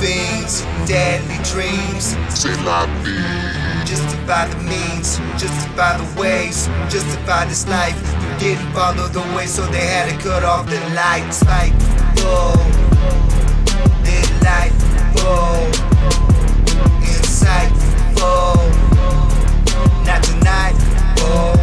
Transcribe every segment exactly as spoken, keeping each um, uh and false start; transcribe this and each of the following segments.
fiends, deadly dreams. C'est la vie. Justify the means, justify the ways, justify this life. You didn't follow the way, so they had to cut off the lights. Like, whoa, this light, whoa, inside, whoa, not tonight, whoa.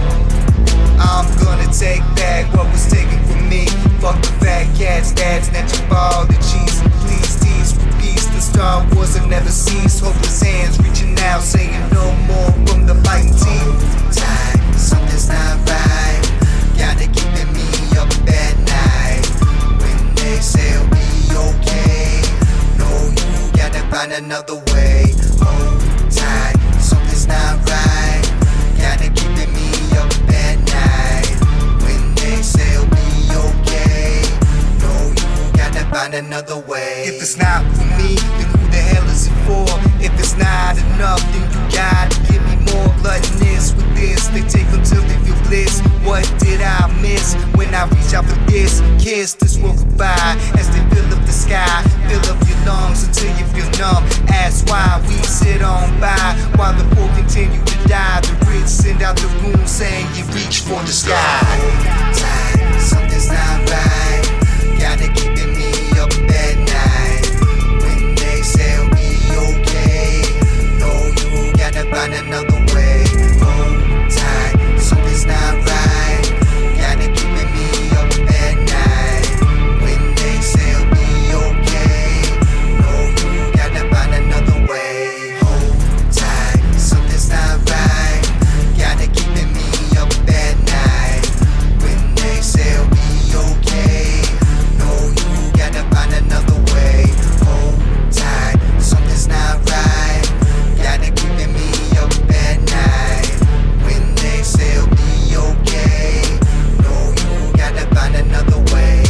I'm gonna take back what was taken from me. Fuck the fat cats, dads, snatch up all the cheese. Please tease for peace, the Star Wars have never ceased. Hopeless hands reaching out, saying no more from the fighting team. Time, something's not right. Gotta keep me up at night. When they say it'll be okay, no, you gotta find another way. Hold tight, something's not right. Gotta keep me up at night. When they say it'll be okay, no, you gotta find another way. If it's not for me, then who the hell is it for? If it's not enough, then you gotta give me more. Gluttonous with this, they take until they feel bliss. What did I miss when I reach out for this? Kiss this world goodbye as they fill up the sky. Fill up your lungs until you feel numb. Ask why we sit on by while the poor continue to die. The rich send out the room saying you reach for the sky. Time, something's not right. Gotta keep me up at night. When they say it'll be okay, no, you gotta find another way. Hold tight, something's not right. Gotta keep me up at night. When they say it'll be okay, no, you gotta find another way. Hold tight, something's not right. Gotta keep me up at night. When they say it'll be okay, no, you gotta find another way. Hold tight, something's not right. Gotta keep me up at night. When they say it'll be okay, no, you gotta find another way.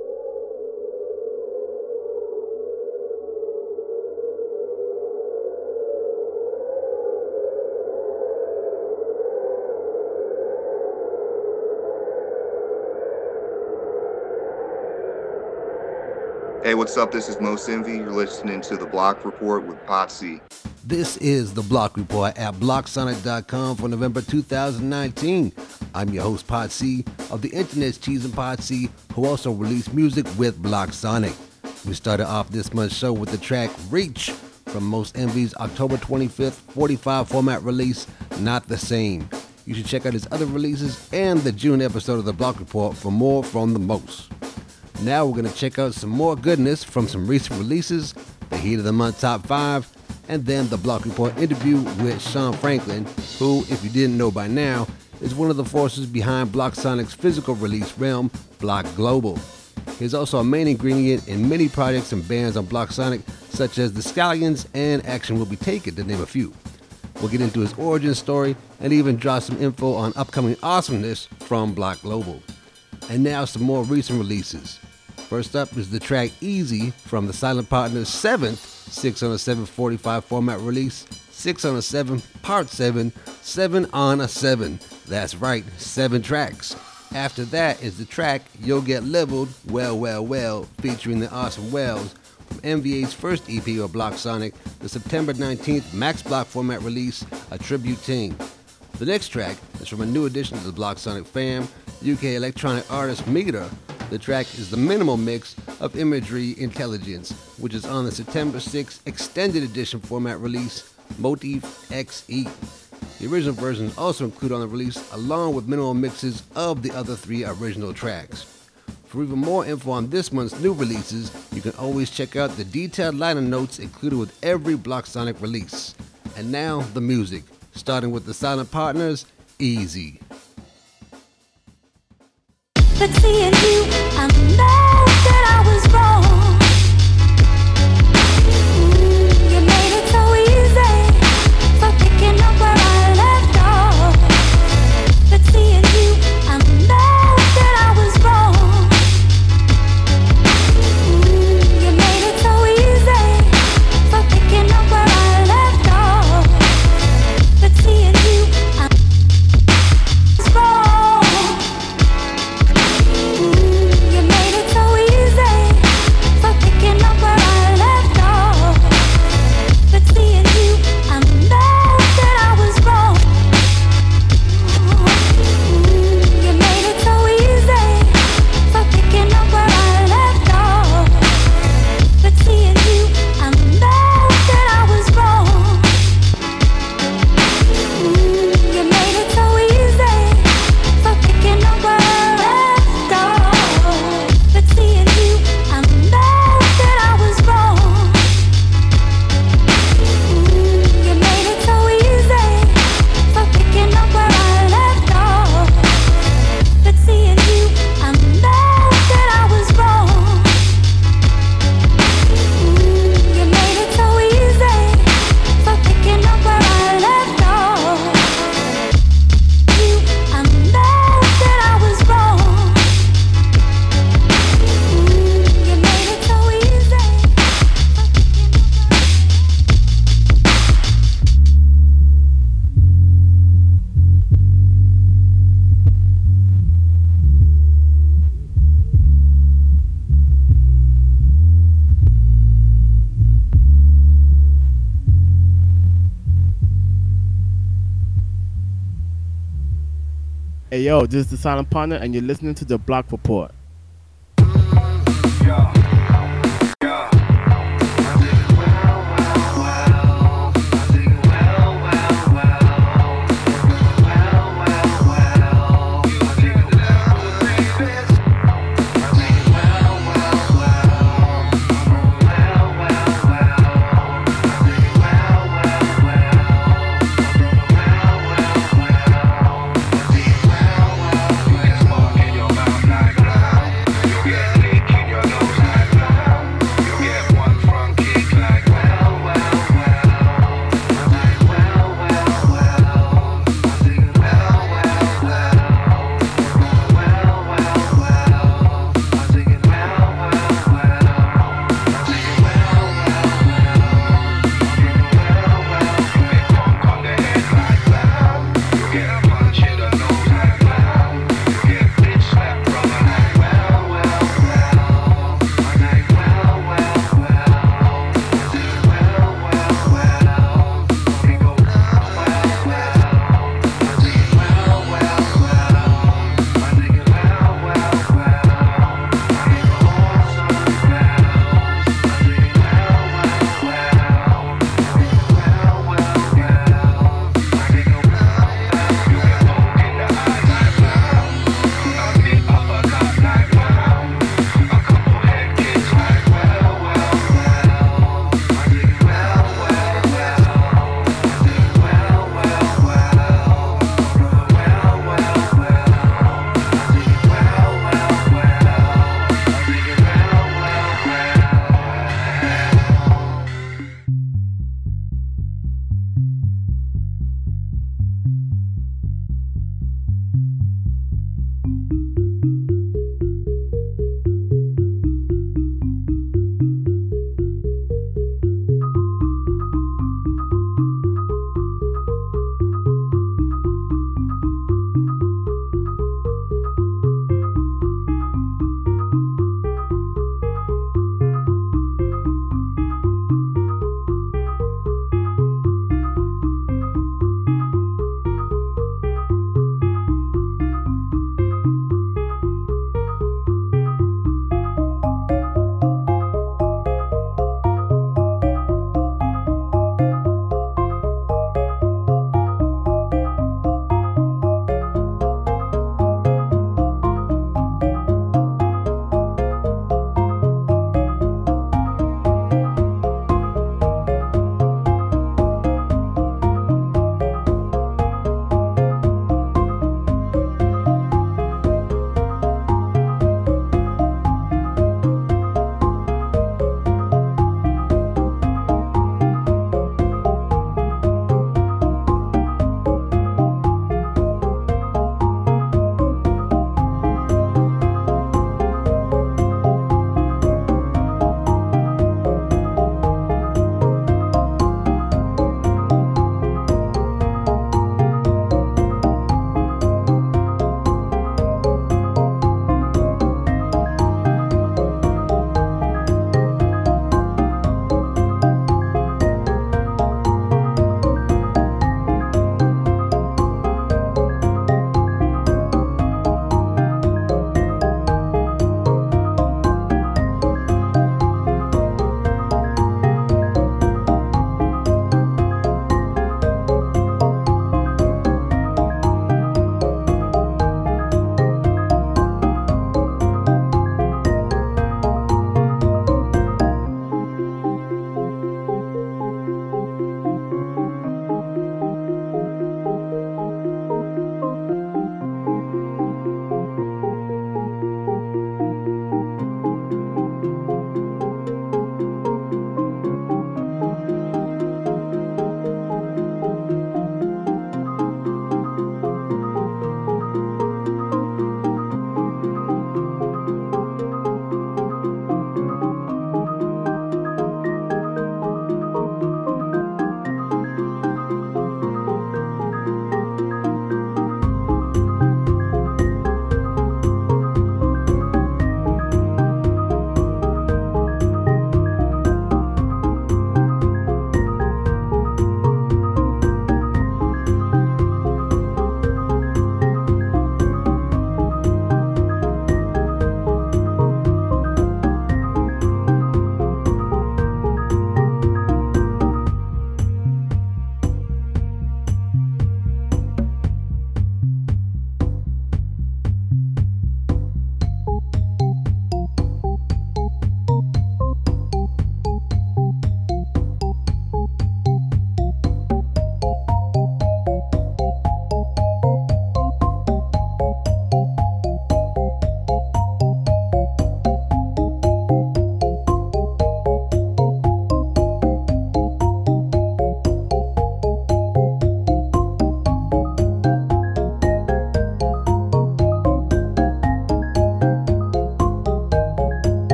Hey, what's up? This is Most Envy. You're listening to The Block Report with Potsy. This is The Block Report at block sonic dot com for November two thousand nineteen. I'm your host, Potsy, of the internet's Cheese and Potsy, who also release music with Block Sonic. We started off this month's show with the track Reach from Most Envy's October twenty-fifth forty-five format release, Not the Same. You should check out his other releases and the June episode of The Block Report for more from the Most. Now we're going to check out some more goodness from some recent releases, the Heat of the Month Top five, and then the Block Report interview with Sean Franklin, who, if you didn't know by now, is one of the forces behind Block Sonic's physical release realm, Block Global. He's also a main ingredient in many projects and bands on Block Sonic, such as The Scallions and Action Will Be Taken, to name a few. We'll get into his origin story and even drop some info on upcoming awesomeness from Block Global. And now some more recent releases. First up is the track Easy from the Silent Partners' seventh six on a seven forty-five format release, six on a seven, part seven, seven on a seven. That's right, seven tracks. After that is the track You'll Get Leveled, Well, Well, Well, featuring the awesome Wells from M V A's first E P of Block Sonic, the September nineteenth Max Block format release, A Tribute Ting. The next track is from a new addition to the Block Sonic fam, U K electronic artist Meter. The track is the minimal mix of Imagery Intelligence, which is on the September sixth extended edition format release, Motif X E. The original version is also included on the release, along with minimal mixes of the other three original tracks. For even more info on this month's new releases, you can always check out the detailed liner notes included with every Block Sonic release. And now, the music, starting with the Silent Partners, Easy. But seeing you, I know that I was wrong. Mm, you made it so easy for picking up where I left off. But seeing you, I know that I was wrong. Mm, you made it so easy for picking up where I left off. But seeing you, I was wrong. You made it so easy Hey yo, this is the Silent Partner, and you're listening to the Block Report. Like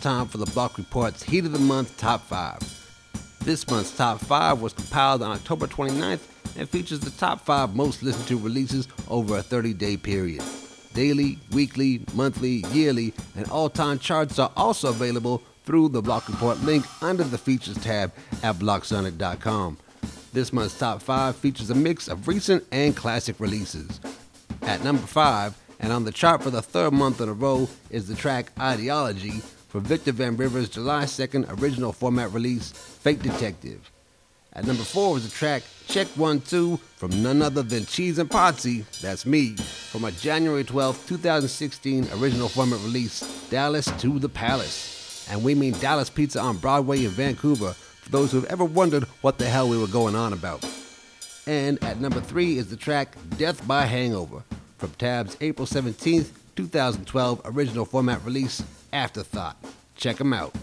time for the Block Report's Heat of the Month Top five. This month's Top five was compiled on October twenty-ninth and features the top five most listened to releases over a thirty-day period. Daily, weekly, monthly, yearly, and all-time charts are also available through the Block Report link under the Features tab at block sonic dot com. This month's Top five features a mix of recent and classic releases. At number five, and on the chart for the third month in a row, is the track Ideology for Victor Van Rivers' July second original format release, Fake Detective. At number four is the track Check One Two from none other than Cheese and Potsy, that's me, from a January twelfth, twenty sixteen original format release, Dallas to the Palace. And we mean Dallas Pizza on Broadway in Vancouver, for those who have ever wondered what the hell we were going on about. And at number three is the track Death by Hangover from Tab's April seventeenth, twenty twelve original format release, Afterthought. Check them out.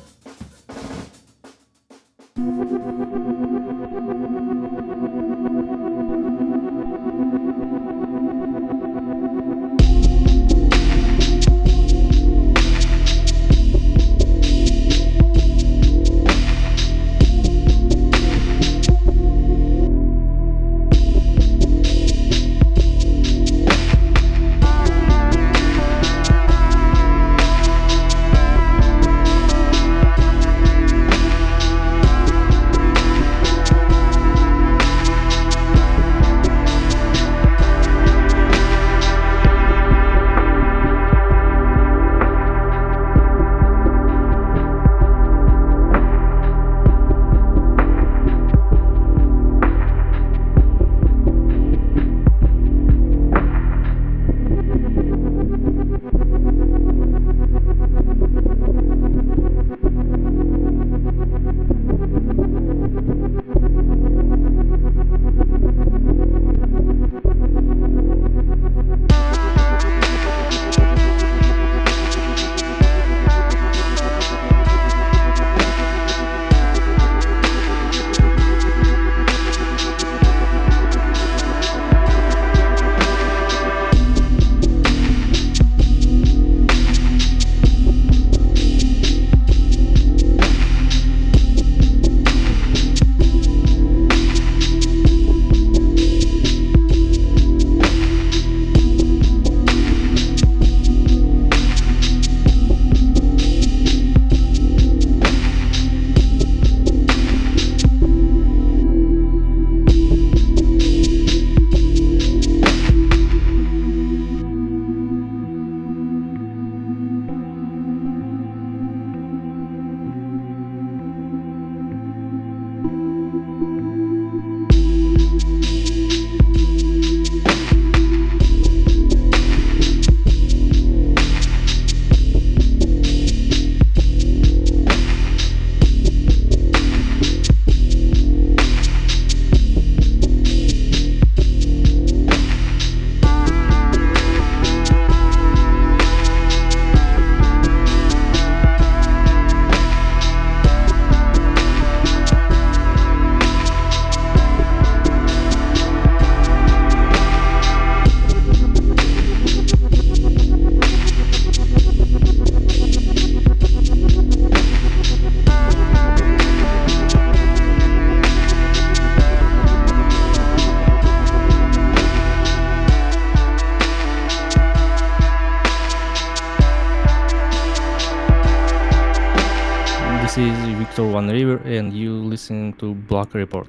Victor Van River, and you listen to Block Report.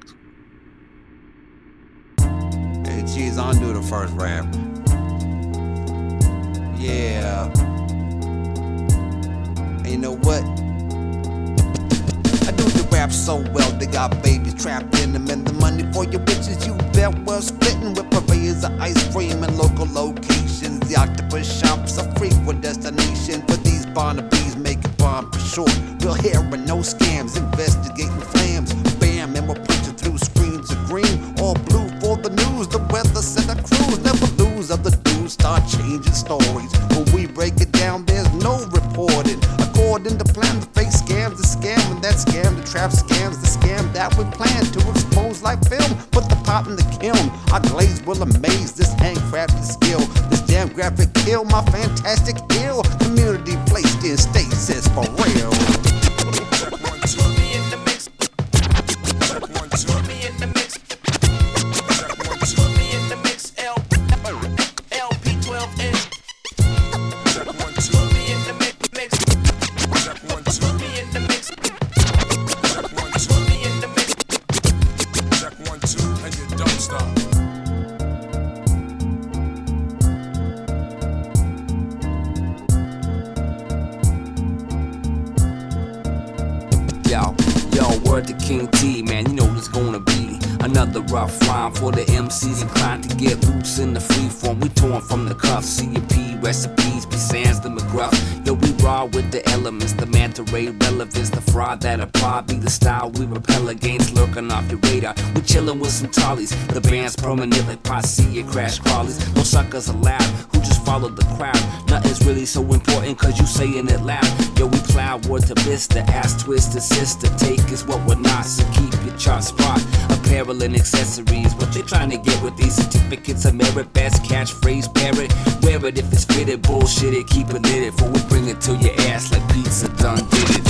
Hey, Cheese, I'll do the first rap. Yeah. And you know what? I do the rap so well, they got babies trapped in them, and the money for your bitches you bet was splitting with purveyors of ice cream and local locations. The octopus shops a frequent destination for these Barnabies, making bomb for sure. Real hair and no scams, investigating flams. Bam, and we're punching through screens of green, all blue for the news. The weather set a cruise, never lose. Other dudes start changing stories. When we break it down, there's no reporting. According to plan, the fake scams, the scam, and that scam, the trap scams, the scam that we plan to expose like film. Put the pot in the kiln. Our glaze will amaze this handcrafted skill. This damn graphic kill, my fantastic ill community placed in stasis for real. King T, man, you know it's gonna be another rough rhyme for the M Cs inclined to get loose in the free form. We torn from the cuffs, C U P recipes, be sans the McGruff. Yo, we raw with the elements, the manta ray relevance, the fraud that apply be the style we repel against, lurking off your radar. We chillin' with some tollies, the band's permanent like posse and crash crawlies. No suckers allowed who just follow the crowd. Nothing's really so important cause you saying it loud. Yo, we plow word to mister, ass twist, assist to take is what we're not, so keep your chart spot. Apparel and accessories, what they trying to get with these certificates of merit, best catchphrase parrot. Wear it if it's fitted, bullshit it, keep it lit, for we bring it to your ass like pizza done did it.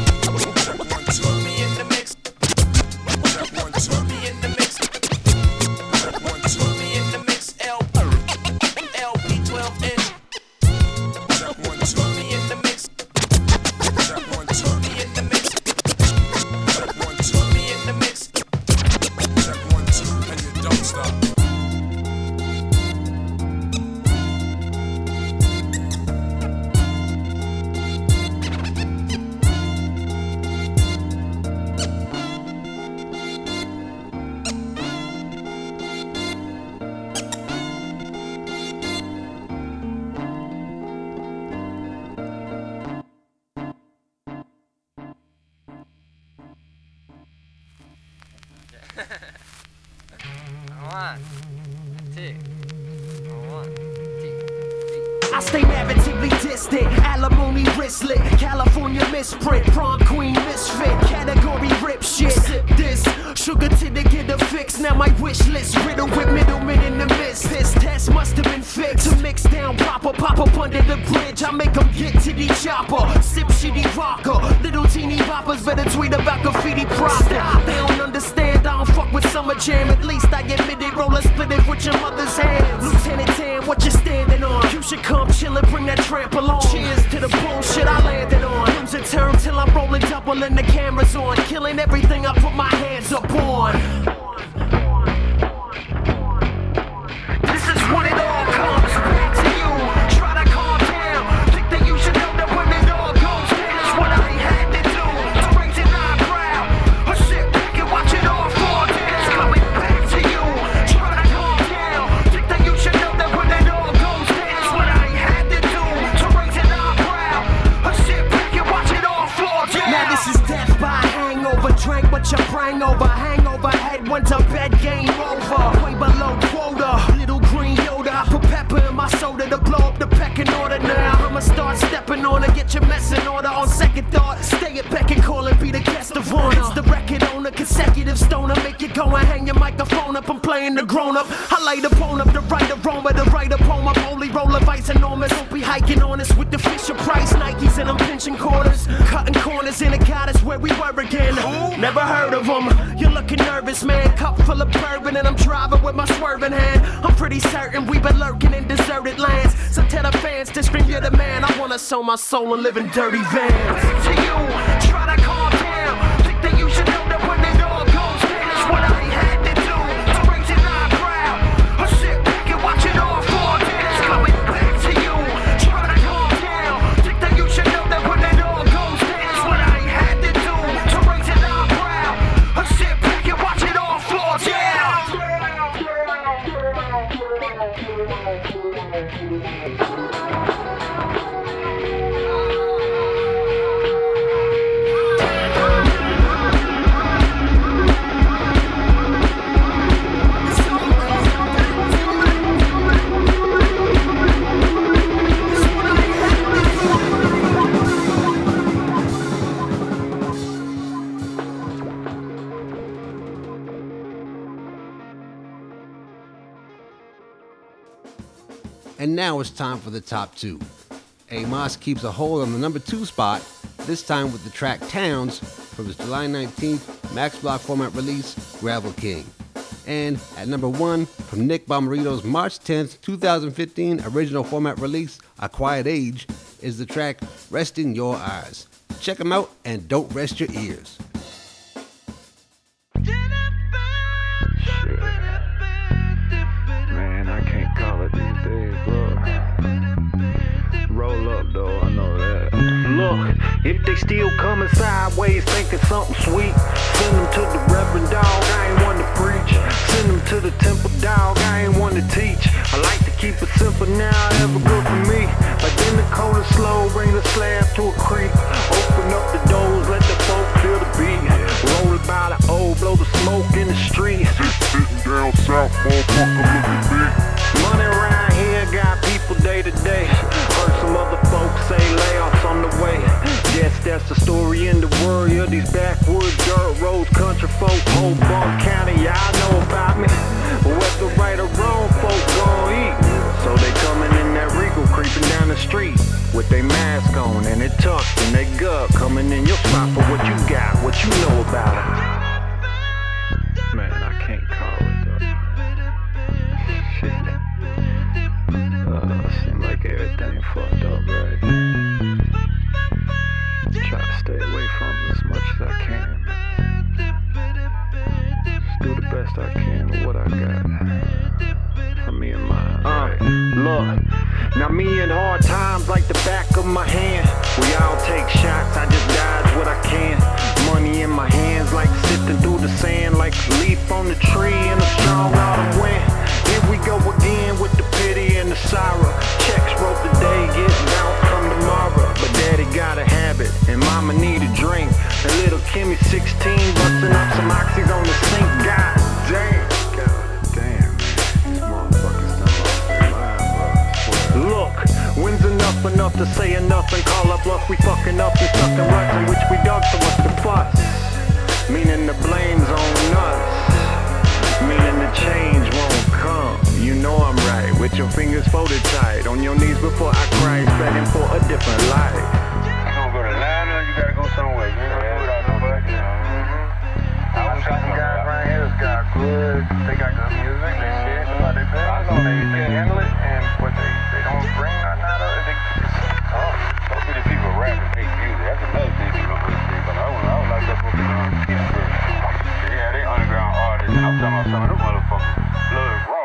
One, two, one, two, three. I stay narratively distant, alimony wristlet, California misprint, prom queen misfit, category rip shit. Sip this, sugar to the get a fix. Now my wish list riddled with middlemen in the midst. This test must have been fixed to mix down proper, pop up under the bridge. I make them get to the chopper, sip shitty rocker. Little teeny boppers better tweet about graffiti proctor. They don't understand, I don't fuck with summer jam. At least I admit it, roller split it with your mother's hands. Lieutenant Dan, what you standing on? You should come chill and bring that tramp along. Cheers to the bullshit I landed on. Use a term till I'm rolling double and the camera's on. Killing everything I put my hands up on. This is when it all comes back to you. Try to calm down. Think that you should know that when it all goes down is what I had to do. To raise an eyebrow. Or sit back and watch it all fall down. It's coming back to you. Try to calm down. Think that you should know that when it all goes down is what I had to do. To raise an eyebrow. Or sit back and watch it all fall down. Now this is death by hangover. Drank what you prang over. Hangover head went to bed, game over. Way below quota. Little green Yoda. I put pepper in my soda to blow up the pecking order now. I'ma start stepping on it, get your mess in order. On second thought, stay at beck and call and be the guest of honor. It's the record owner, consecutive stoner. Make you go and hang your microphone up. I'm playing the grown up. I lay the bone up, the right aroma, the right poem up. Holy roller vice enormous. Don't be hiking on us with the Fisher Price Nikes and them pinching quarters. Cutting corners in a goddess where we were again. Never heard of them. You're looking nervous, man. Cup full of bourbon and I'm driving with my swerving hand. I'm pretty certain we've been lurking in deserted lands. So tell the fans to scream, you're the man. I wanna sell my soul and live in dirty vans. To you, try to calm down. Think that you should know that when it all goes down is what I had to do. To raise an eyebrow. Or sit back and watch it all fall down. It's coming back to you. Try to calm down. Think that you should know that when it all goes down is what I had to do. To raise an eyebrow. Or sit back and watch it all fall down. And now it's time for the top two. Amos keeps a hold on the number two spot, this time with the track Towns from his July nineteenth Max Block format release, Gravel King. And at number one, from Nick Bomarito's March tenth, twenty fifteen original format release, A Quiet Age, is the track Resting Your Eyes. Check them out and don't rest your ears. Man, I can't call it these days, bro. Roll up, though, I know that. Look, if they still coming sideways thinking something sweet, send them to the Reverend Dog, I ain't one to preach. Send them to the Temple Dog, I ain't one to teach. I like to keep it simple now, ever good for me. Like in the cold and slow, bring the slab to a creek. Open up the doors, let the folk feel the beat. Roll it by the O, blow the smoke in the street. Sitting down south, motherfucker, look at me. Money around here got people day to day. Heard some other folks say layoffs on the way. Guess that's the story in the world. Yeah, these backwoods, dirt roads, country folk, whole Bump County, y'all know about me. Whether right or wrong, folk gon' eat. So they coming in that Regal, creeping down the street with they mask on and it tucked and they gut, coming in your spot for what you got, what you know about it. Man, I can't call it, though. Shit. Uh, seem like everything fucked up, right? Try to stay away from it as much as I can. Just do the best I can with what I got. For me and mine, right? Uh, look, now me in hard times like the back of my hand. We all take shots, I just dodge what I can. Money in my hands like sifting through the sand, like a leaf on the tree in a strong autumn wind. Here we go again with the pity and the sorrow. Checks wrote today, get bounced come tomorrow. But daddy got a habit, and mama need a drink. And little Kimmy sixteen, busting up some oxys on the sink. God damn. God damn, man. These motherfuckers done lost their mind, bro. I swear. Look, when's enough enough to say enough and call up bluff? We fucking up and stuck in ruts in which we dug, so what's the fuss? Meaning the blame's on us. Meaning the change won't come. You know I'm right, with your fingers folded tight. On your knees before I cry, begging for a different life. You gonna go to Atlanta, you gotta go somewhere. You ain't gonna do it out no bucket. I was got some guys around here that's got good, they got good music, they shit, but they pay. I know they, they handle it, and but they, they don't bring nothing out of it. They, oh, so many people rapping fake music. That's another thing you don't really see, but I would, I would like that book on Pittsburgh. Yeah, they underground artists. I'm talking about some of them motherfuckers. Blood raw.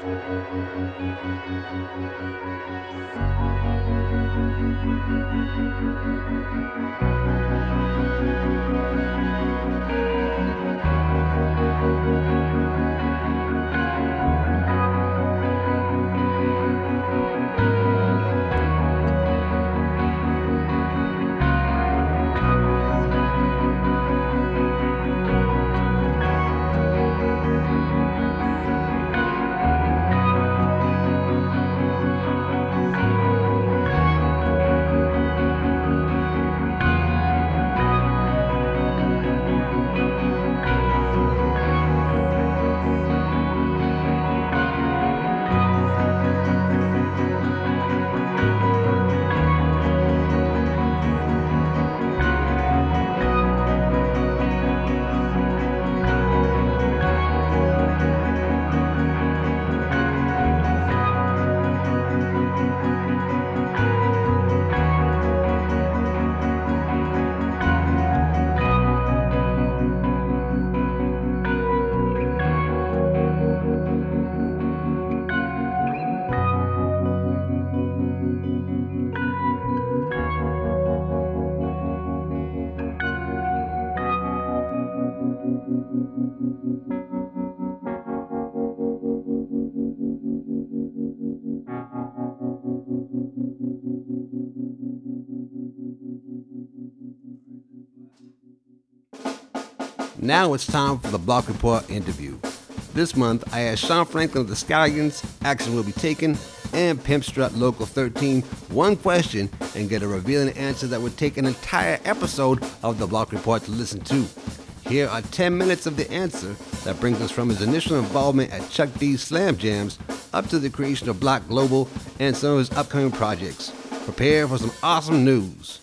Now it's time for the Block Report interview. This month, I asked Sean Franklin of the Scallions, Action Will Be Taken, and Pimp Strut Local thirteen one question and get a revealing answer that would take an entire episode of the Block Report to listen to. Here are ten minutes of the answer that brings us from his initial involvement at Chuck D's Slam Jams up to the creation of Block Global and some of his upcoming projects. Prepare for some awesome news.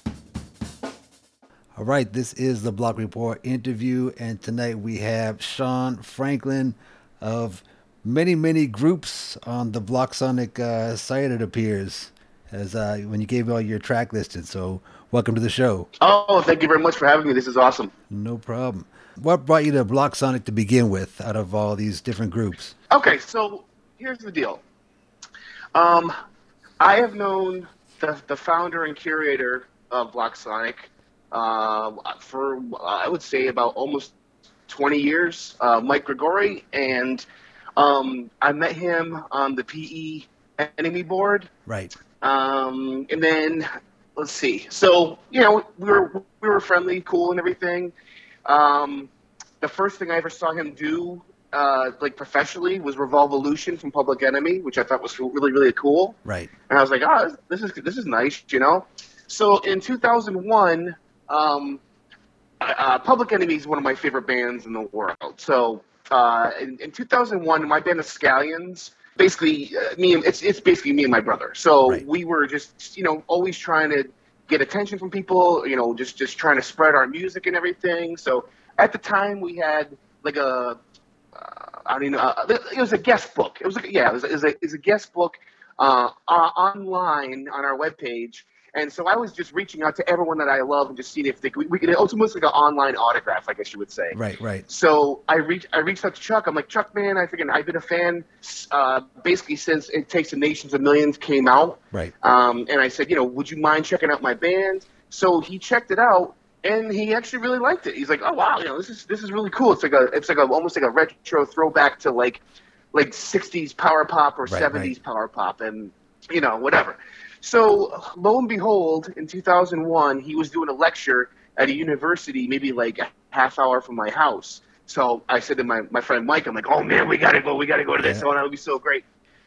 All right, this is the Block Report interview, and tonight we have Sean Franklin of many, many groups on the Block Sonic uh, site, it appears, as uh, when you gave all your track listed. So welcome to the show. Oh, thank you very much for having me. This is awesome. No problem. What brought you to Block Sonic to begin with out of all these different groups? Okay, so here's the deal. Um, I have known the, the founder and curator of Block Sonic uh, for, I would say, about almost twenty years, uh, Mike Grigori, and um, I met him on the P E Enemy board. Right. Um, and then, let's see. So, you know, we were we were friendly, cool, and everything. Um, the first thing I ever saw him do, uh, like professionally, was Revolvolution from Public Enemy, which I thought was really, really cool. Right. And I was like, oh, this is this is nice, you know. So in two thousand one, um, uh, Public Enemy is one of my favorite bands in the world. So uh, in, in two thousand one, my band, the Scallions, basically uh, me and it's it's basically me and my brother. So right. we were just you know always trying to get attention from people, you know, just just trying to spread our music and everything. So at the time we had like a uh, I mean uh, it was a guest book. It was like yeah, it was, it was, a, it was a guest book uh, uh, online on our webpage. And so I was just reaching out to everyone that I love and just seeing if they could, we could, it was almost like an online autograph, I guess you would say. Right, right. So I reached, I reached out to Chuck. I'm like, Chuck, man, I figured I've been a fan uh, basically since It Takes a Nations of Millions came out. Right. Um, and I said, you know, would you mind checking out my band? So he checked it out, and he actually really liked it. He's like, oh wow, you know, this is this is really cool. It's like a, it's like a almost like a retro throwback to like, like sixties power pop or Right, seventies power pop, and you know, whatever. So lo and behold, in two thousand one, he was doing a lecture at a university, maybe like a half hour from my house. So I said to my, my friend Mike, I'm like, oh man, we gotta go, we gotta go to this. Yeah. Oh, that would be so great.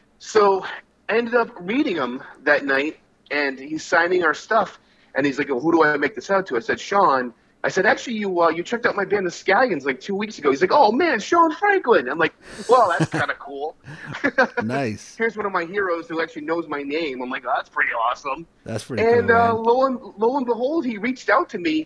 So I ended up reading him that night, and he's signing our stuff. And he's like, well, who do I make this out to? I said, Sean. I said, actually, you uh, you checked out my band, the Scallions, like two weeks ago. He's like, oh man, Sean Franklin. I'm like, well, that's kind of cool. Nice. Here's one of my heroes who actually knows my name. I'm like, oh, that's pretty awesome. That's pretty and cool, uh, man. lo and lo and behold, he reached out to me,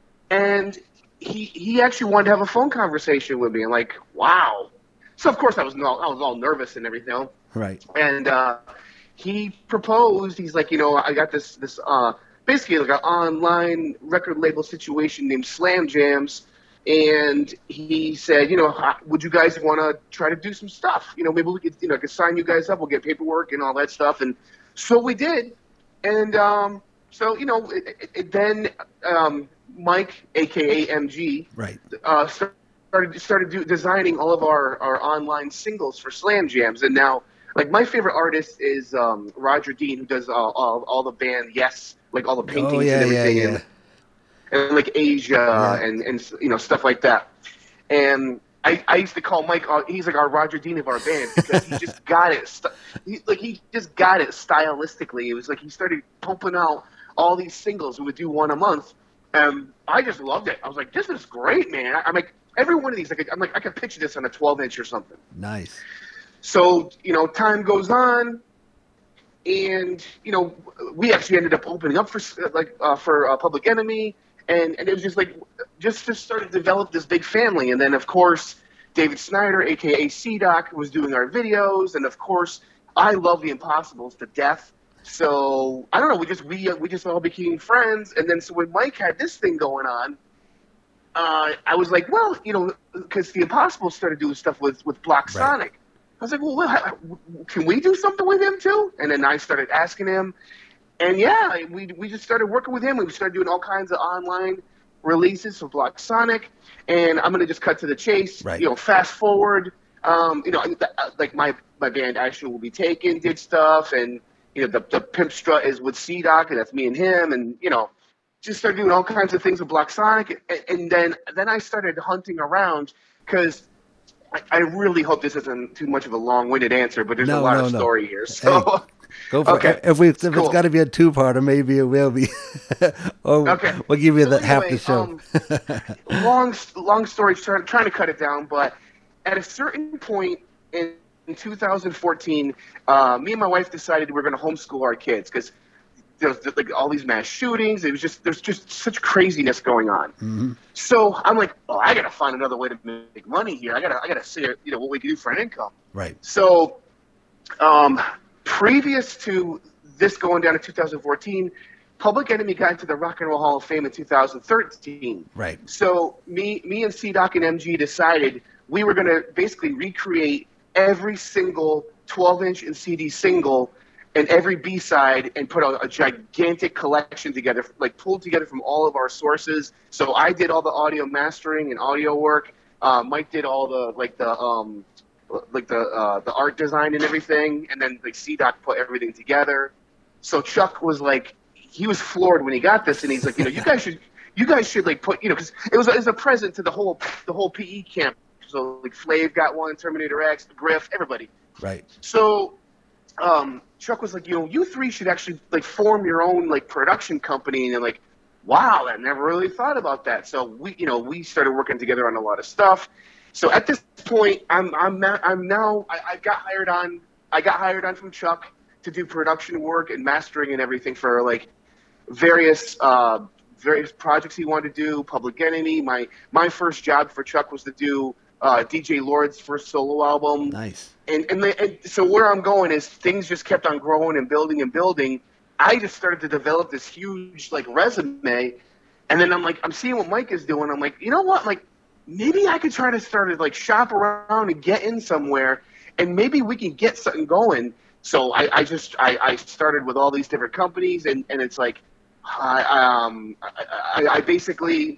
and he he actually wanted to have a phone conversation with me. I'm like, wow. So of course I was all, I was all nervous and everything. Right. And uh, he proposed. He's like, you know, I got this this uh, basically like an online record label situation named Slam Jams, and he said, you know, "How- would you guys want to try to do some stuff? You know, maybe we could, you know, I could sign you guys up. We'll get paperwork and all that stuff." And so we did. And um, so, you know, it, it, it then um, Mike, A K A M G, Right. uh, started started do, designing all of our, our online singles for Slam Jams. And now, like, my favorite artist is um, Roger Dean, who does all, all, all the band Yes, like all the paintings Oh, yeah, and yeah, everything. yeah. And, and like Asia Yeah. and, and, you know, stuff like that. And I, I used to call Mike, uh, he's like our Roger Dean of our band because he just got it. St- he, like, he just got it stylistically. It was like he started pumping out all these singles. We would do one a month. And I just loved it. I was like, this is great, man. I, I'm like, every one of these, like, I'm like, I could picture this on a twelve inch or something. Nice. So, you know, time goes on, and, you know, we actually ended up opening up for, like, uh, for uh, Public Enemy, and, and it was just, like, just to start to develop this big family. And then, of course, David Snyder, a k a. C-Doc, was doing our videos, and, of course, I love The Impossibles to death. So, I don't know, we just, we, we just all became friends, and then so when Mike had this thing going on, uh, I was like, well, you know, because The Impossibles started doing stuff with, with Block Sonic. I was like, well, what, can we do something with him too? And then I started asking him, and yeah, we we just started working with him. We started doing all kinds of online releases for Block Sonic, and I'm gonna just cut to the chase. Right. You know, fast forward. Um, you know, like my my band Action Will Be Taken did stuff, and you know, the the Pimp Strut is with C-Doc, and that's me and him, and you know, just started doing all kinds of things with Block Sonic, and, and then then I started hunting around because. I really hope this isn't too much of a long-winded answer, but there's No, a lot no, of no. story here. So, Hey, go for okay. it. If, we, if Cool. it's got to be a two-parter, maybe it will be. Or Okay. we'll give you So the half the anyway, show. um, long, long story short, trying to cut it down, but at a certain point in, in two thousand fourteen, uh, me and my wife decided we were going to homeschool our kids because there's like all these mass shootings. It was just there's just such craziness going on. Mm-hmm. So I'm like, oh, I gotta find another way to make money here. I gotta, I gotta see, you know, what we can do for an income. Right. So, um, previous to this going down in two thousand fourteen, Public Enemy got into the Rock and Roll Hall of Fame in two thousand thirteen. Right. So me, me and C-Doc and M G decided we were gonna basically recreate every single twelve inch and C D single and every B-side and put a, a gigantic collection together, like pulled together from all of our sources. So I did all the audio mastering and audio work. Uh, Mike did all the like the um, like the uh, the art design and everything, and then like C-Doc put everything together. So Chuck was like, he was floored when he got this, and he's like, you know, you guys should, you guys should like put, you know, because it was it was a present to the whole the whole P E camp. So like Flav got one, Terminator X, Griff, everybody. Right. So. Um, Chuck was like, you know, you three should actually like form your own like production company, and they're like, wow, I never really thought about that. So we, you know, we started working together on a lot of stuff. So at this point, I'm I'm not, I'm now I, I got hired on I got hired on from Chuck to do production work and mastering and everything for like various uh, various projects he wanted to do. Public Enemy. My my first job for Chuck was to do uh, D J Lord's first solo album. Nice. And and, the, and so where I'm going is things just kept on growing and building and building. I just started to develop this huge like resume, and then I'm like, I'm seeing what Mike is doing. I'm like, you know what? Like, maybe I could try to start to like shop around and get in somewhere, and maybe we can get something going. So I, I just I, I started with all these different companies, and, and it's like, I um I, I basically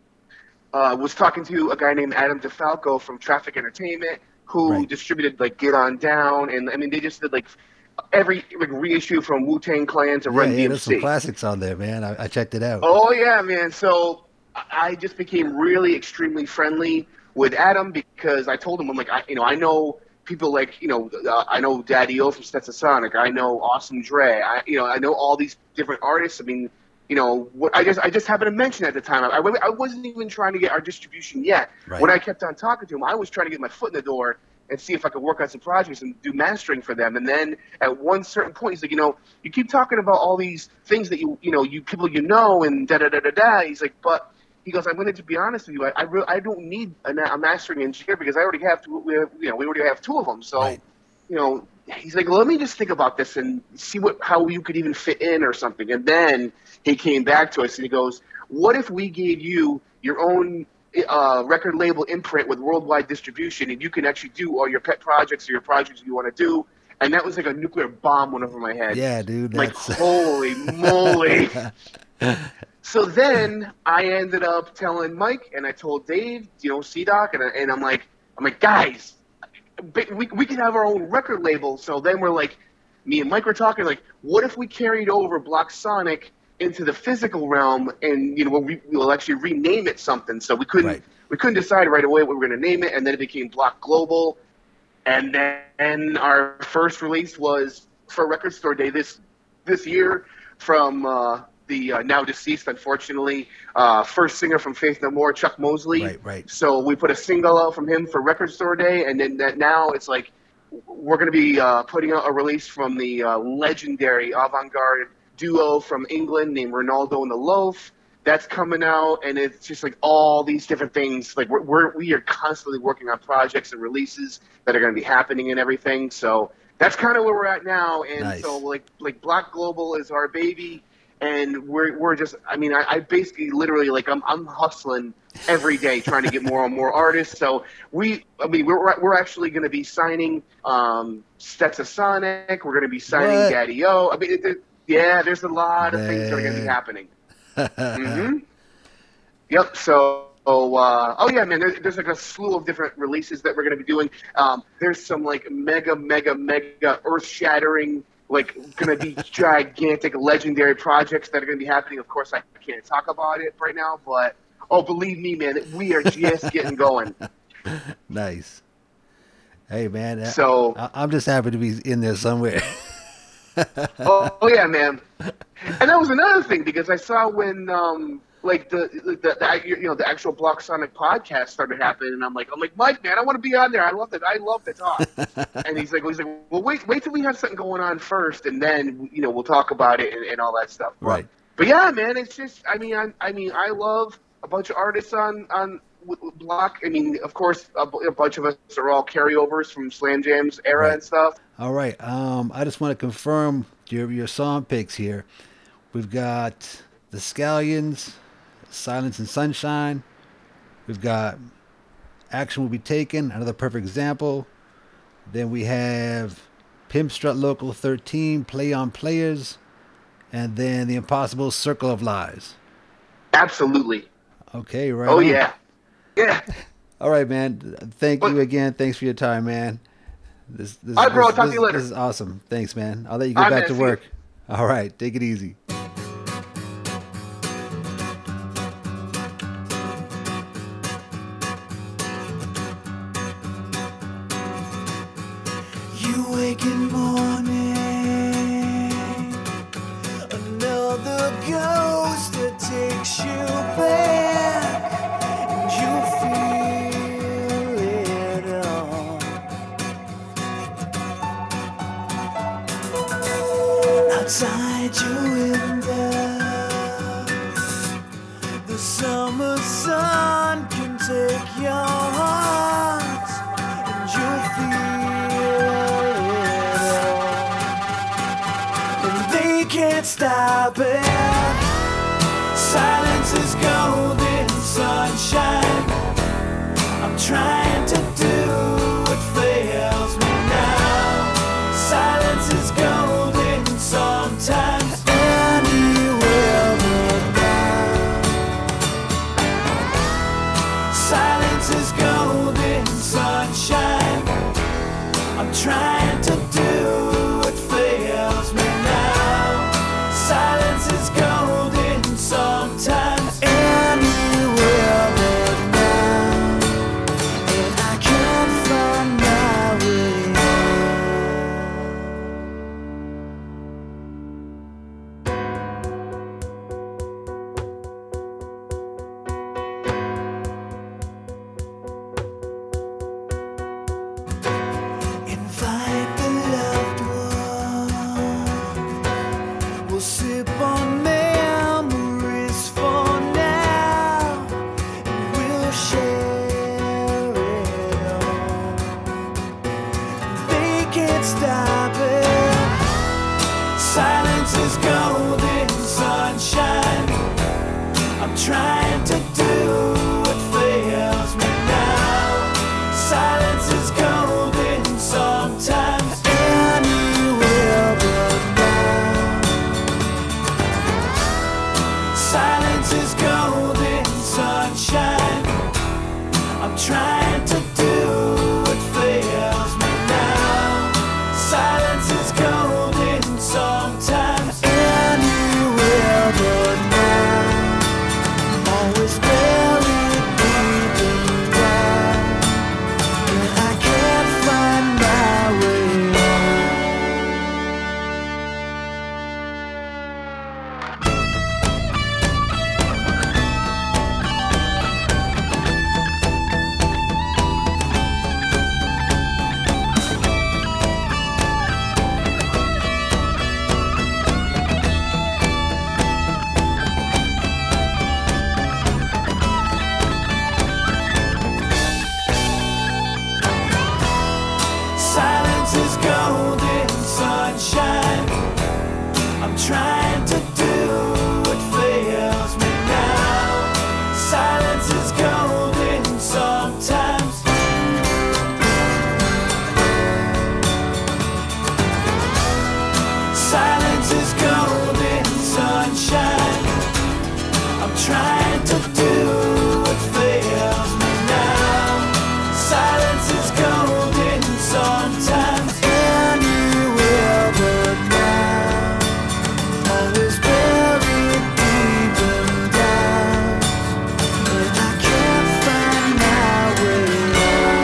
uh, was talking to a guy named Adam DeFalco from Traffic Entertainment, who Right. distributed like Get On Down, and I mean they just did like every like reissue from Wu-Tang Clan to Yeah, Run yeah, there's some D M C. classics on there, man. I, I checked it out. Oh yeah, man. So I just became really extremely friendly with Adam because I told him, I'm like, I, you know, I know people like, you know, uh, I know Daddy O from Stetsasonic. I know Awesome Dre. I, you know, I know all these different artists. I mean, you know, what I just I just happened to mention at the time. I, I wasn't even trying to get our distribution yet. Right. When I kept on talking to him, I was trying to get my foot in the door and see if I could work on some projects and do mastering for them. And then at one certain point, he's like, you know, you keep talking about all these things that you, you know, you people you know, and da da da da da. He's like, but he goes, I'm going to be honest with you. I I, re- I don't need a, a mastering engineer because I already have two. We have, you know, we already have two of them. So, Right. you know, he's like, let me just think about this and see what how you could even fit in or something. And then he came back to us and he goes, what if we gave you your own uh, record label imprint with worldwide distribution, and you can actually do all your pet projects or your projects you want to do. And that was like a nuclear bomb went over my head. Yeah, dude. Like, That's... holy moly. So then I ended up telling Mike, and I told Dave, you know, C-Doc, and, I, and I'm like, I'm like, guys, we, we can have our own record label. So then we're like, me and Mike were talking, like, what if we carried over Block Sonic into the physical realm, and, you know, we, we'll actually rename it something. So we couldn't Right. we couldn't decide right away what we were going to name it, and then it became Block Global. And then our first release was for Record Store Day this this year from uh, the uh, now deceased, unfortunately, uh, first singer from Faith No More, Chuck Mosley. Right, right. So we put a single out from him for Record Store Day, and then that now it's like we're going to be uh, putting out a release from the uh, legendary avant-garde duo from England named Ronaldo and the Loaf. That's coming out, and it's just like all these different things. Like we're, we're we are constantly working on projects and releases that are going to be happening and everything. So that's kind of where we're at now. And Nice. so like like Block Global is our baby, and we're we're just. I mean, I, I basically literally like I'm I'm hustling every day trying to get more and more artists. So we, I mean, we're we're actually going to be signing um, Stetsasonic. We're going to be signing What? Daddy O. I mean, it, it, yeah, there's a lot of things that are going to be Man. happening. Mm-hmm. Yep. So, oh, uh, oh yeah, man. There's, there's like a slew of different releases that we're going to be doing. Um, there's some like mega, mega, mega earth-shattering, like going to be gigantic, legendary projects that are going to be happening. Of course, I can't talk about it right now, but oh, believe me, man, we are just getting going. Nice. Hey, man. I- So- I, I'm just happy to be in there somewhere. oh, oh yeah, man. And that was another thing because I saw when um like the the, the you know the actual Block Sonic podcast started happening, and I'm like I'm like Mike, man, I want to be on there. I love that. I love to talk. And he's like he's like well wait wait till we have something going on first, and then you know we'll talk about it and, and all that stuff. But, Right. But yeah, man, it's just I mean I I mean I love a bunch of artists on on with- with Block. I mean, of course, a, bu- a bunch of us are all carryovers from Slam Jam's era Right. and stuff. All right. Um, I just want to confirm your your song picks here. We've got the Scallions, Silence and Sunshine. We've got Action Will Be Taken, another perfect example. Then we have Pimp Strut Local thirteen, Play on Players, and then The Impossible Circle of Lies. Absolutely. Okay, right. Oh on. yeah. Yeah. All right, man. Thank you again. Thanks for your time, man. This, this, All right, bro. this, Talk to this- you later. This is awesome. Thanks, man. I'll let you get All right, back man. to See you. work. All right. Take it easy. You waking morning, another ghost that takes you back, and you feel it all. Outside your window, the summer sun can take your heart, and you feel and they can't stop it. Silence is golden sunshine. I'm trying to do what fails me now. Silence is golden sometimes anywhere but now. Silence is golden sunshine. I'm trying to do what fails me now. Silence is golden sometimes anywhere but now. And I can't find my way. Invite the loved one. We'll sip on memories for now, and we'll share it all. They can't stop it. Silence is golden sunshine. I'm trying to do what fails. I'm trying to do what fails me now. Silence is golden sometimes. Silence is golden sunshine. I'm trying to do what fails me now. Silence is golden sometimes. Anywhere but now. Always buried deep in doubt, and I can't find my way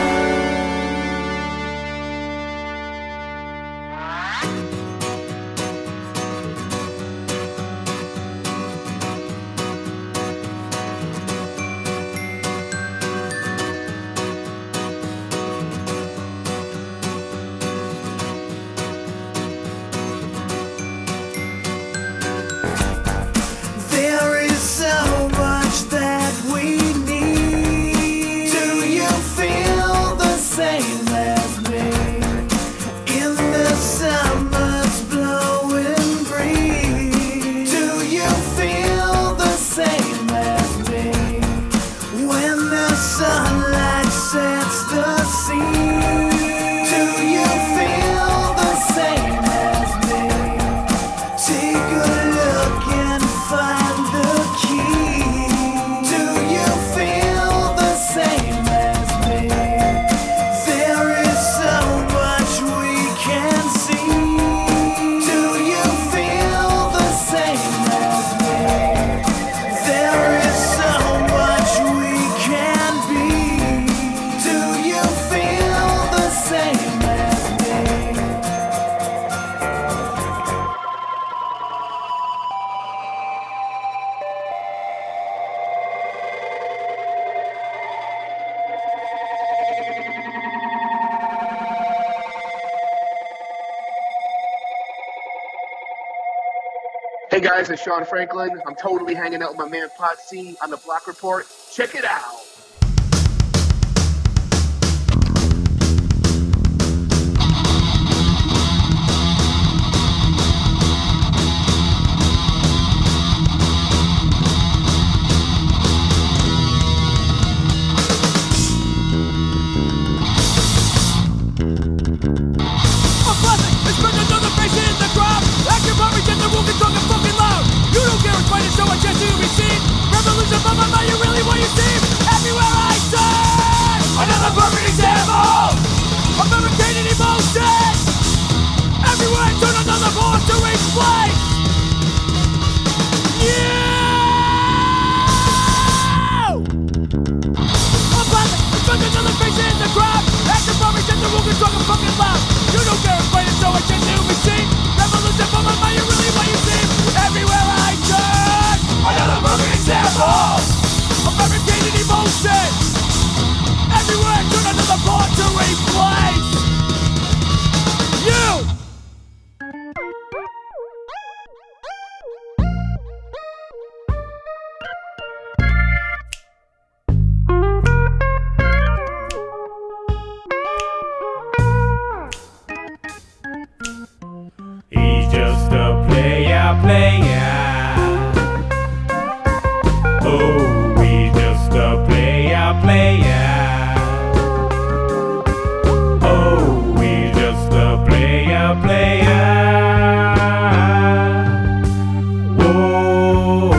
There is so much that we need. Do you feel the same as me? In the summer's blowing breeze. Do you feel the same as me? When the sunlight sets the scene. Do you feel the same as me? Take a look and find the key. Do you feel the same as me? There is so much we can see. Do you feel the same as me? There is so much we can be. Do you feel the same as me? Hey guys, it's Sean Franklin. I'm totally hanging out with my man Pot C on the Block Report. Check it out. I'm buzzing, it's been another face in the crowd. I can probably get the room and talking fucking loud. You don't care what's fighting, so I guess you'll be seen. Revolution from my mind, you really what you seem. Everywhere I turn, another perfect example of fabricated emotion. Everywhere I turn, another altering place. Yeah! I'm buzzing, it's been another face in the crowd. I can probably get the room and talking fucking loud. You don't care what's fighting, so I guess you'll be seen. Revolution from my mind, you really what you seem. Everywhere I turn, another perfect example of fabricated emotion. Everywhere I turn, another altering place. You! He's just a player, player. Oh, he's just a player, player. Oh, he's just a player, player. Whoa.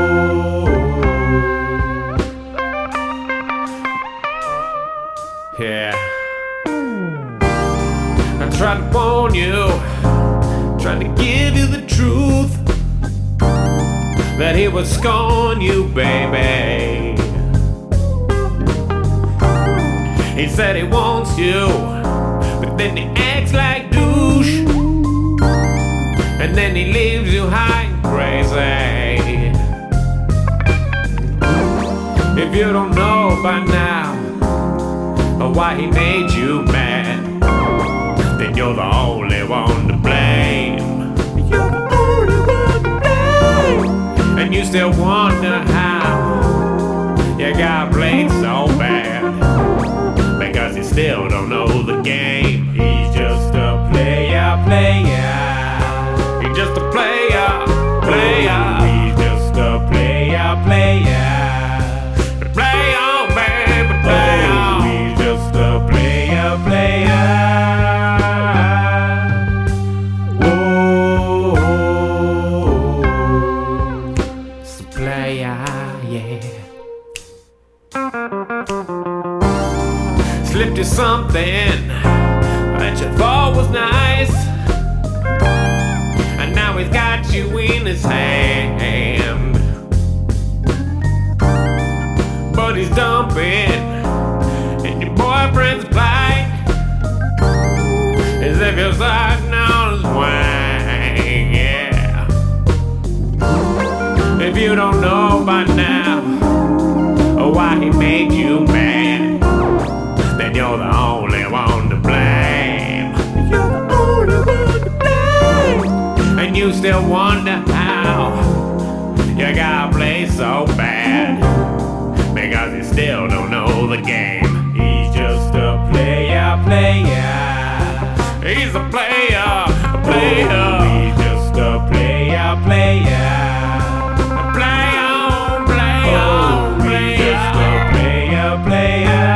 Yeah. I tried to warn you, trying to give you the truth, that he would scorn you, baby. He said he wants you, but then he acts like douche, and then he leaves you high and crazy. If you don't know by now why he made you mad, then you're the only one to blame. You're the only one to blame. And you still wonder how you got played so bad, because you still don't know the game. He's just a player, player. He's just a player. something that you thought was nice, and now he's got you in his hand. But he's dumping in your boyfriend's plight, as if you're sucking on his wine, yeah. If you don't know by now why he made you mad, then you're the only one to blame. You're the only one to blame. And you still wonder how you gotta play so bad, because you still don't know the game. He's just a player, player. He's a player, a player. He's just a player, player. Play on, play on, play on. He's just a player, player.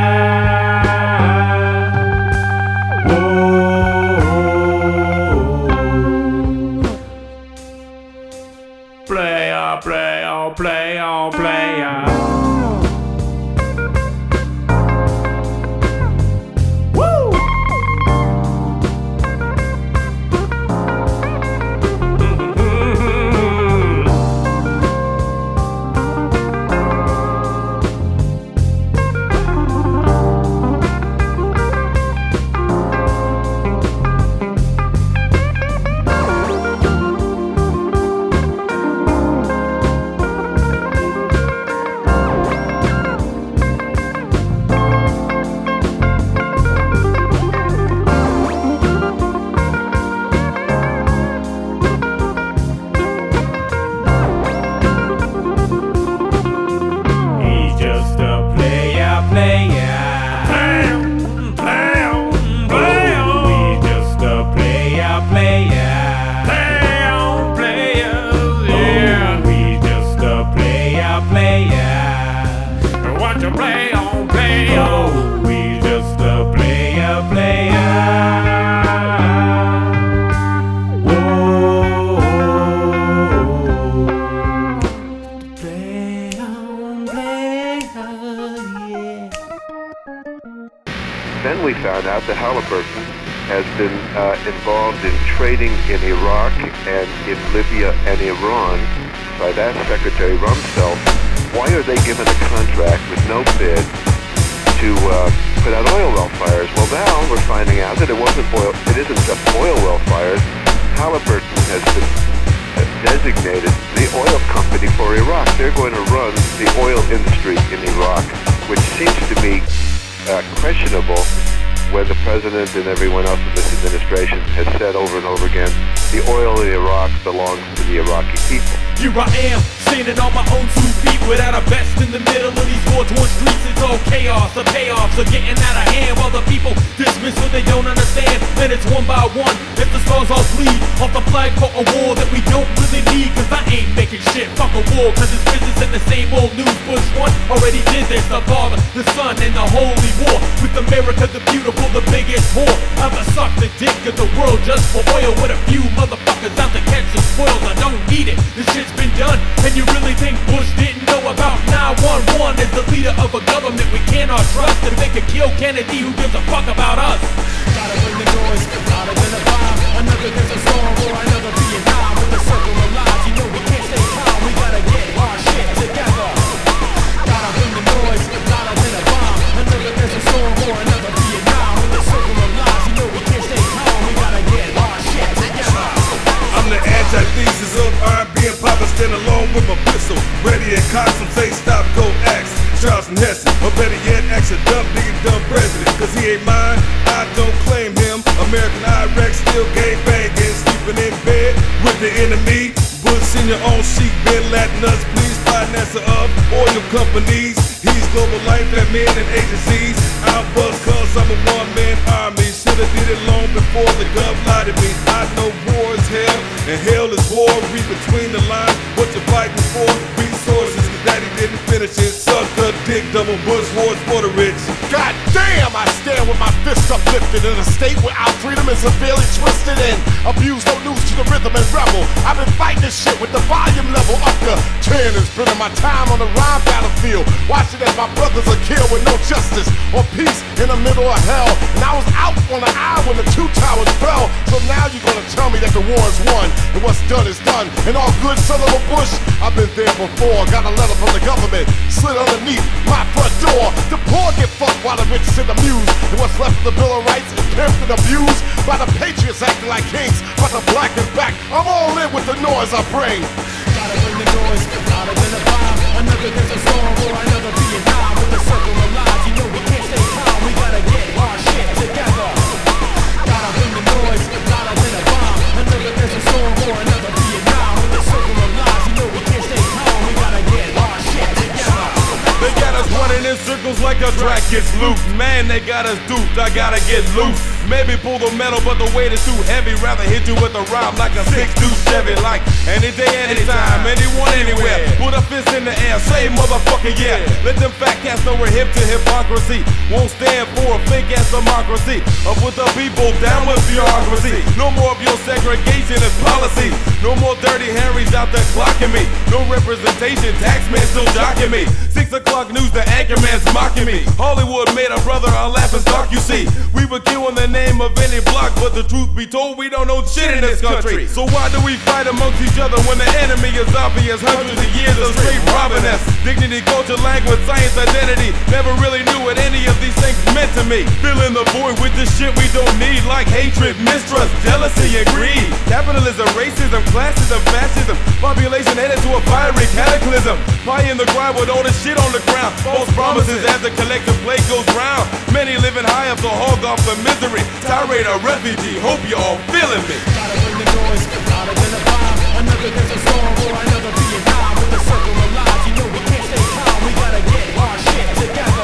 Play on, play on, play on, play on. Then we found out that Halliburton has been uh, involved in trading in Iraq and in Libya and Iran. So I asked Secretary Rumsfeld, why are they given a contract with no bid to uh, put out oil well fires? Well, now we're finding out that it wasn't oil. It isn't just oil well fires. Halliburton has been uh, designated the oil company for Iraq. They're going to run the oil industry in Iraq, which seems to me uh, questionable, when the president and everyone else in this administration has said over and over again, the oil in Iraq belongs to the Iraqi people. Here I am, standing on my own two feet without a vest in the middle of these war-torn streets. It's all chaos, the payoffs are getting out of hand, while the people dismiss what they don't understand. And it's one by one, if the stars all bleed off the flag for a war that we don't really need. Cause I ain't making shit, fuck a war, cause it's business and the same old news. Bush one already did this, the father, the son, and the holy war. With America the beautiful, the biggest whore. I'ma suck the dick of the world just for oil, with a few motherfuckers out to catch some spoils. I don't need it, this shit's been done. And you really think Bush didn't know about nine one one as the leader of a government we cannot trust? And they could kill Kennedy, who gives a fuck about us? Gotta bring the noise, louder than a bomb. Another there's a storm or another Vietnam. With a circle of lies, you know we can't stay calm. We gotta get our shit together. Gotta bring the noise, louder than a bomb. Another there's a storm or another Vietnam. With a circle of lies, you know we can't stay calm. We gotta get our shit together. I'm the antithesis of R and B and pop. I stand alone with my pistol, ready and cock some say stop, go axe. Charleston Heston, or better yet, ask a dumb nigga, dumb president. Cause he ain't mine, I don't claim him. American Iraq still gang banging, sleeping in bed with the enemy. Bush in your own sheet, Ben Latin us, please. Financer of oil companies. He's global life, that men and agencies. I'm bust cause I'm a one-man army. Should've did it long before the gov lied to me. I know war is hell, and hell is war. Read between the lines, what you fighting for? Resources, cause daddy didn't finish it. Suck a dick, double Bush wars for the rich. God damn, I stand with my fist uplifted in a state where our freedom is severely twisted and abused. Don't lose to the rhythm and rebel. I've been fighting this shit with the volume level up to ten pen and spending my time on the rhyme battlefield, watching as my brothers are killed with no justice or peace in the middle of hell. And I was out on the eye when the two towers fell. So now you're gonna tell me that the war is won and what's done is done. And all good son of a bush, I've been there before. Got a letter from the government, slid underneath my front door. The poor get fucked while the rich sit amused. And what's left of the Bill of Rights is pimped and abused by the patriots acting like kings. But the black is back. I'm all in with the noise I bring. Gotta bring the noise, louder than a bomb. Another there's a song or another Vietnam with a circle of lies. You know we can't stay calm. We gotta get our shit together. Gotta bring the noise, louder than a bomb. Another there's a song or another Vietnam with a circle of lies. You know we can't stay calm. We gotta get our shit together. They got us running in circles like a track gets loose. Man, they got us duped. I gotta get loose. Maybe pull the metal, but the weight is too heavy. Rather hit you with a rhyme like a six two Chevy. Like any day, anytime, anyone, anywhere. Put a fist in the air, say motherfucking yeah. Let them fat cats know we're hip to hypocrisy. Won't stand for a fake ass democracy. Up with the people, down with bureaucracy. No more of your segregation and policy. No more dirty Harrys out there clocking me. No representation, taxman still jocking me. Six o'clock news, the anchorman's mocking me. Hollywood made a brother a laughing stock, you see. We were killing the name of any block, but the truth be told, we don't know shit in this country. So why do we fight amongst each other when the enemy is obvious? Hundreds of years of straight robbing us. Dignity, culture, language, science, identity. Never really knew what any of these things meant to me. Filling the void with the shit we don't need, like hatred, mistrust, jealousy, and greed. Capitalism, racism, classism, fascism. Population headed to a fiery cataclysm. Pie in the grind with all the shit on the ground. False promises as the collective play goes round. Many living high up to hog off the misery. Tirade a refugee, hope you all feeling me. Gotta bring the noise, louder than a bomb. Another there's a song or another Vietnam with a circle of lies. You know we can't stay calm. We gotta get our shit together.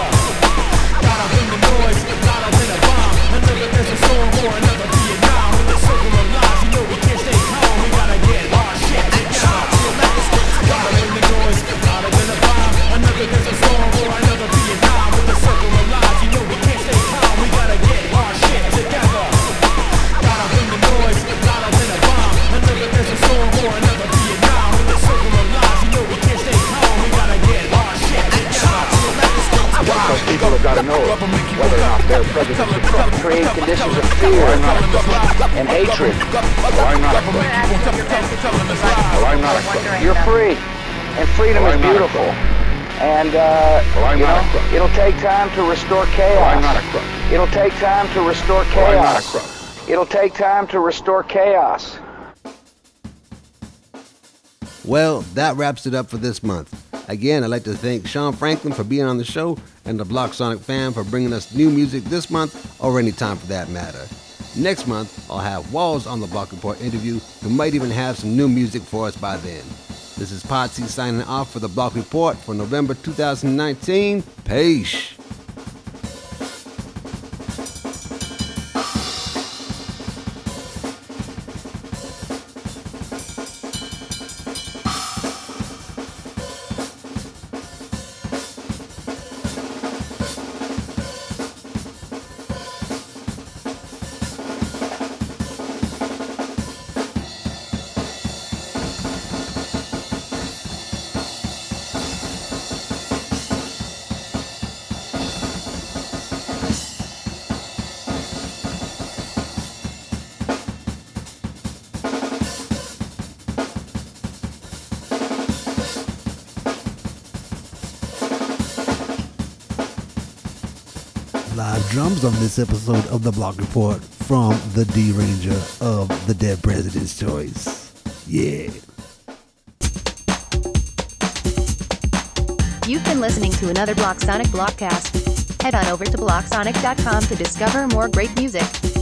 Gotta bring the noise, louder than a bomb. Another there's a song or another Vietnam with a circle of lies. You know we can't stay calm. We gotta get our shit together. Gotta bring the noise, louder than a bomb. Another there's a song or another Vietnam with a circle of lies. You know we can't stay calm. We gotta get our shit together. Gotta bring the noise, louder than a bomb. Another there's a song or another Vietnam with a circle of lies. You know we can't stay calm. We gotta get our shit together. Because people have got to know whether or not they're prejudiced, create conditions of fear and hatred. Well, I'm not a crook. Well, I'm not a crook. You're free, and freedom Well, is I'm not a beautiful. And uh, Well, I'm you not a know, crook. it'll take time to restore chaos. Well, I'm not a crook. It'll take time to restore chaos. Well, I'm not a crook. It'll take time to restore chaos. Well, that wraps it up for this month. Again, I'd like to thank Sean Franklin for being on the show and the Block Sonic fam for bringing us new music this month or any time for that matter. Next month, I'll have Walls on the Block Report interview who might even have some new music for us by then. This is Potsy signing off for the Block Report for November two thousand nineteen. Peace. Live drums on this episode of the Block Report from the D Ranger of the Dead President's Choice. Yeah. You've been listening to another Block Sonic Blockcast. Head on over to block sonic dot com to discover more great music.